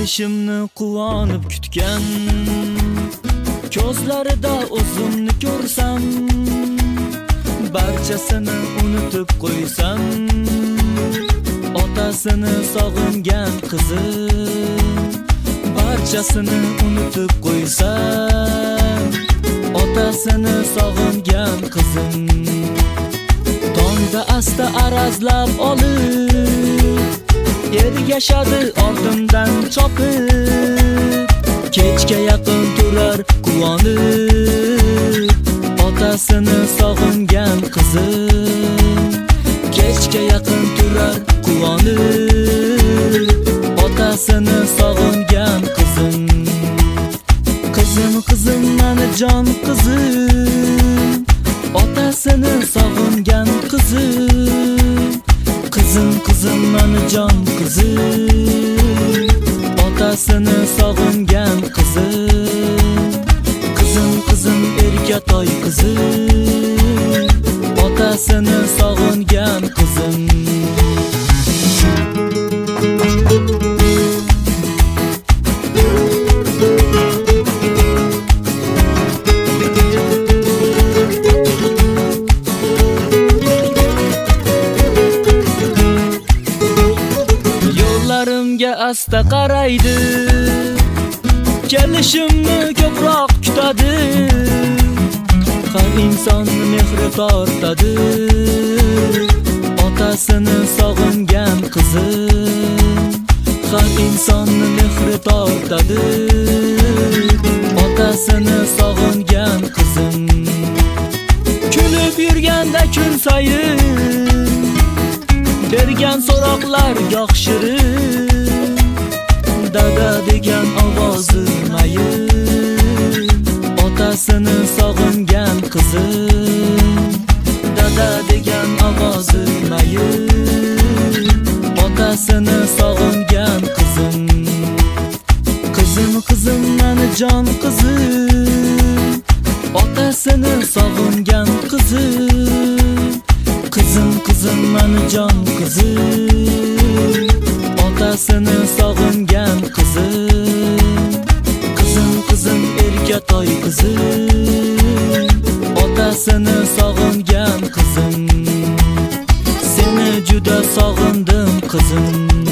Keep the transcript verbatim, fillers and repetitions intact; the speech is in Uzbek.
kelishimni quvonib kutgan, ko'zlarida o'zimni ko'rsam, barchasini unutib qo'ysam, otasini sog'ingan qizim, barchasini unutib qo'ysam, otasini sog'ingan qizim. Tongda asta arazlab olib, ergashadi ortimdan chopib, kechga yaqin turar quvonib, otasini sog'ingan qizim, kechga yaqin turar quvonib, otasini sog'ingan qizim. Qizim qizim mani jon qizim, otasini sog'ingan qizim. Qizim qizim mani jon qizim, otasini sog'ingan qizim. Qizim qizim erkatoy qizim, otasini sog'ingan qizim. Yo'llarimga asta qaraydi, kelishimni ko'proq kutadi. Har insonni mehri tortadi, otasini sog'ingan qizim. Har insonni mehri tortadi, otasini sog'ingan qizim. Kulib yurganda kun sayin, bergan so'roqlar goh shirin, dada degan ovozi mayin, otasini sog'ingan qizim. Dada degan ovozi mayin, otasini sog'ingan qizim. Qizim qizim mani jon qizim, otasini sog'ingan qizim. Qizim qizim mani jon qizim, otasini sog'ingan qizim. Qizim qizim erkatoy qizim, otasini sog'ingan qizim. Seni juda sog'indim qizim.